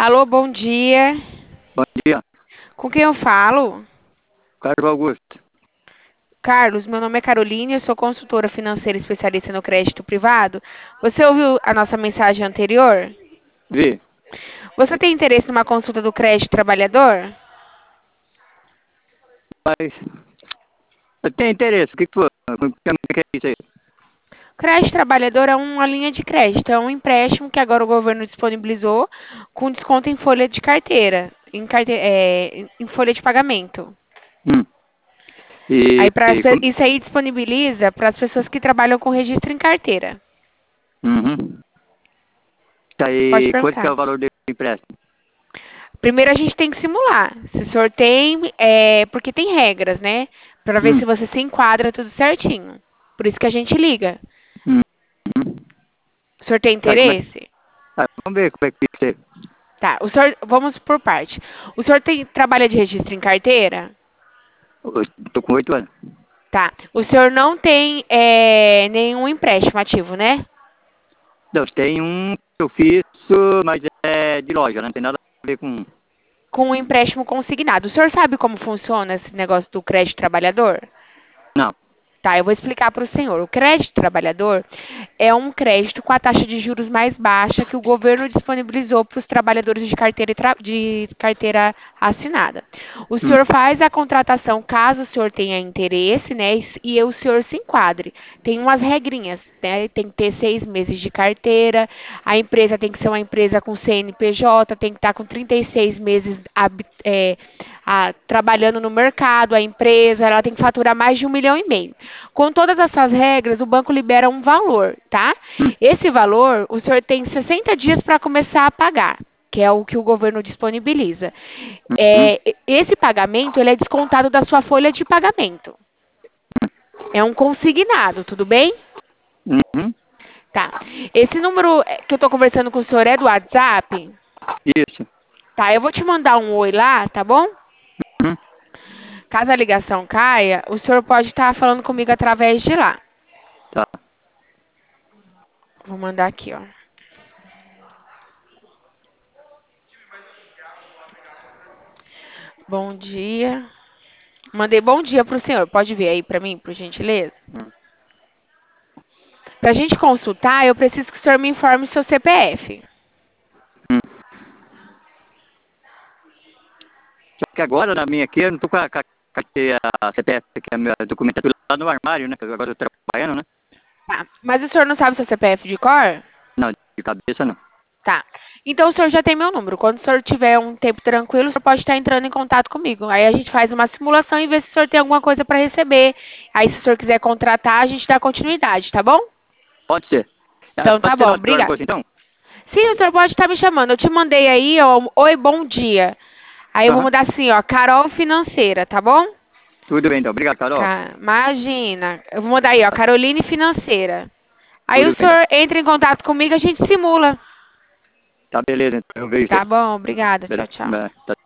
Alô, bom dia. Bom dia, Com quem eu falo? Carlos Augusto. Carlos, meu nome é Caroline, eu sou consultora financeira especialista no crédito privado. Você ouviu a nossa mensagem anterior? Vi, Você tem interesse numa consulta do crédito trabalhador? mas eu tenho interesse. O que que foi? Que é isso aí? Crédito trabalhador é uma linha de crédito, é um empréstimo que agora o governo disponibilizou com desconto em folha de carteira, em folha de pagamento. Hum. Aí Como... isso aí disponibiliza para as pessoas que trabalham com registro em carteira. Uhum. Tá Pode aí, quanto que é perguntar. o valor do empréstimo? Primeiro a gente tem que simular. Se o senhor tem, porque tem regras, né? Para ver se Hum. você se enquadra tudo certinho. Por isso que a gente liga. Hum. Hum. O senhor tem Tá, e interesse? vamos ver como é que você... Tá, vamos por parte. O senhor trabalha de registro em carteira? Eu tô com 8 anos. Tá. O senhor não tem nenhum empréstimo ativo, né? Não, tem um que eu fiz, mas é de loja, não tem nada a ver com... Com um empréstimo consignado. O senhor sabe como funciona esse negócio do crédito trabalhador? Não. Tá, eu vou explicar para o senhor. O crédito trabalhador é um crédito com a taxa de juros mais baixa que o governo disponibilizou para os trabalhadores de carteira assinada. O Hum. senhor faz a contratação caso o senhor tenha interesse, né? E o senhor se enquadre. Tem umas regrinhas, né? Tem que ter 6 meses de carteira, a empresa tem que ser uma empresa com CNPJ, tem que estar com 36 meses trabalhando no mercado, a empresa, ela tem que faturar mais de 1,5 milhão. Com todas essas regras, o banco libera um valor, tá? Hum. Esse valor, o senhor tem 60 dias para começar a pagar, que é o que o governo disponibiliza. Hum. Esse pagamento, ele é descontado da sua folha de pagamento. É um consignado, tudo bem? Uhum. Tá. Esse número que eu estou conversando com o senhor é do WhatsApp? Isso. Tá, eu vou te mandar um oi lá, tá bom? Uhum. Caso a ligação caia, o senhor pode estar falando comigo através de lá. Tá. Vou mandar aqui, ó. Bom dia. Mandei bom dia pro senhor. Pode ver aí pra mim, por gentileza? Hum. Pra gente consultar, eu preciso que o senhor me informe seu CPF. Hum. Só que agora, na minha aqui, eu não tô com a CPF, que é a minha documentação lá no armário, né? Que agora eu tô trabalhando, né? Tá. Mas o senhor não sabe seu CPF de cor? Não, de cabeça não. Tá. Então o senhor já tem meu número. Quando o senhor tiver um tempo tranquilo, o senhor pode estar entrando em contato comigo. Aí a gente faz uma simulação e vê se o senhor tem alguma coisa para receber. Aí se o senhor quiser contratar, a gente dá continuidade, tá bom? Pode ser. Ah, Então tá pode ser bom, lá do senhor obrigada. Augusto, então? Sim, o senhor pode estar me chamando. Eu te mandei aí, ó, oi, bom dia. Aí eu vou Aham. mudar assim, ó, Carol Financeira, tá bom? Tudo bem, então. Obrigado, Carol. Imagina. Eu vou mudar aí, ó, Caroline Financeira. Aí o Tudo bem, então. senhor entra em contato comigo, a gente simula. Tá beleza, então. Eu vejo Tá você. bom, obrigada. Tchau, Beleza. tchau. Tá